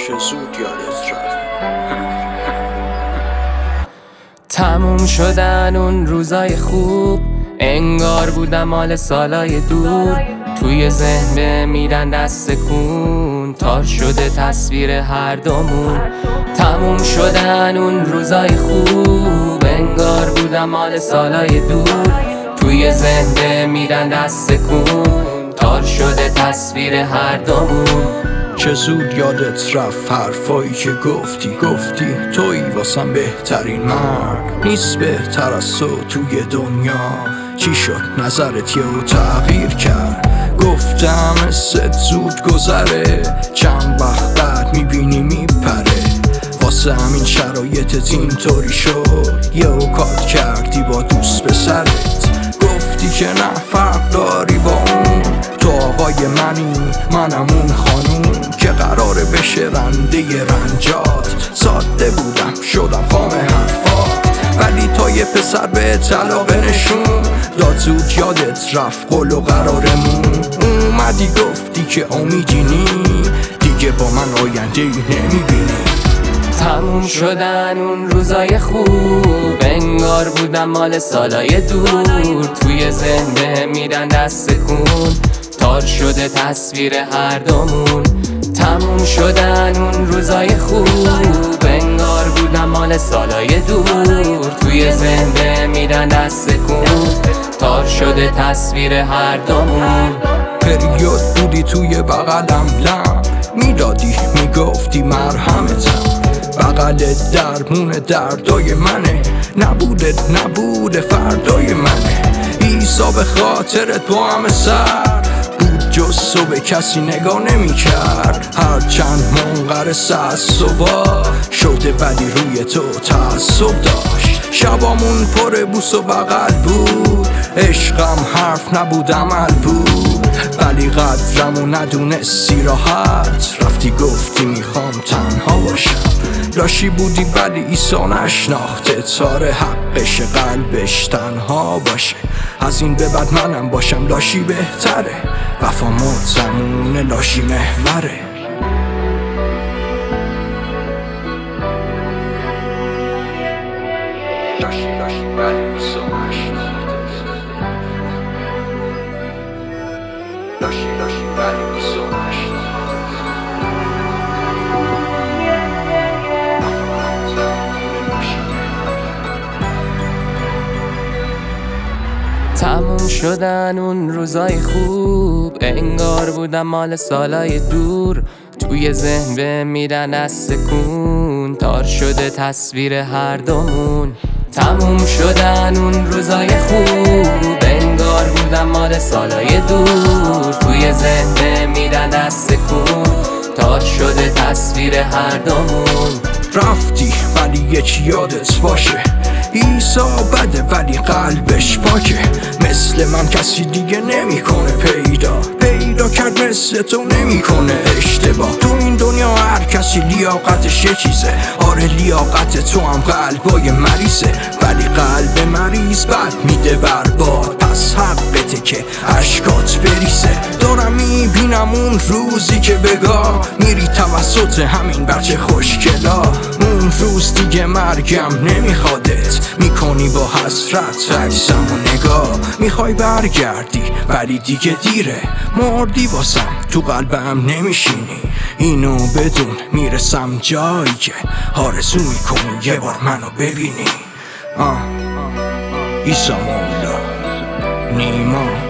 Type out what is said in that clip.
چه زود یادت رفت. تموم شدن اون روزای خوب، انگار بودم مال سالای دور. توی ذهن میرن دست کن، تار شده تصویر هر دومون. تموم شدن اون روزای خوب، انگار بودم مال سالای دور. توی ذهن میرن دست کن، تار شده تصویر هر دومون. چه زود یادت رفت حرفایی که گفتی تویی واسم بهترین مرد. نیست بهتر از تو توی دنیا. چی شد نظرت یهو تغییر کرد؟ گفتم حست زود گذره، چند وقت بعد میبینی میپره. واسه همین شرایطت اینطوری شد، یهو کات کردی با دوست پسرت. گفتی که نه فرق داری با اون، تو آقای منی منم اون خانوم که قراره بشه رنده رنجات. ساده بودم شدم خام حرفات، ولی تا یه پسر به علاقه نشون داد. زود یادت رفت قول و قرارمون. اومدی گفتی که امیدینی دیگه با من آینده نمیبینی. تموم شدن اون روزای خوب، انگار بودم مال سالای دور. توی ذهن میرن دست کن، تار شده تصویر هر دومون. تموم شدن اون روزای خوب، انگار بودم مال سالای دور. توی ذهن میرن دست کن، تار شده تصویر هر دومون. پریود بودی توی بغلم لم میدادی، میگفتی مرهمتم. بغلت درمون دردای منه، نبوده فردای منه. ایسا به خاطرت با همه سر بود، جز تو به کسی نگاه نمی کرد. هرچند منقرص از صبح شده ولی روی تو تعصب داشت. شبامون پر بوس و بغل بود، عشقم حرف نبود عمل بود. ولی قدرمو ندونستی راحت رفتی گفتی میخوام تنها باشم. لاشی بودی ولی ایسا نشناخته، تاره حقش قلبش تنها باشه. از این به بعد منم باشم لاشی بهتره، وفا مزمون لاشی محوره. لاشی ولی ایسا نشناخته، لاشی ولی ایسا نشناخته. تموم شدن اون روزای خوب، انگار بودم مال سالای دور. توی ذهن به میرن دست کن، تار شده تصویر هر دومون. تموم شدن اون روزای خوب، انگار بودم مال سالای دور. توی ذهن به میرن دست کن، تار شده تصویر هر دومون. رفتی ولی یکی یادت باشه، ایسا بده ولی قلبش پاکه. مثل من کسی دیگه نمیکنه پیدا کرد، مثل تو نمیکنه اشتباه. تو این دنیا هر کسی لیاقتش یه چیزه. آره لیاقت تو هم قلبای مریضه، ولی قلب مریض بد میده برباد. پس حقته که اشکات بریزه. دارم میبینم اون روزی که بگاه میری توسط همین بچه خوشگلا. اون روز دیگه مرگم نمیخوادت، میکنی با حسرت عکسم و نگاه. میخوای برگردی ولی دیگه دیره، مردی واسم تو قلبم نمیشینی. اینو بدون میرسم جایی که آرزو میکنی یه بار منو ببینی. ایسا مولا نیما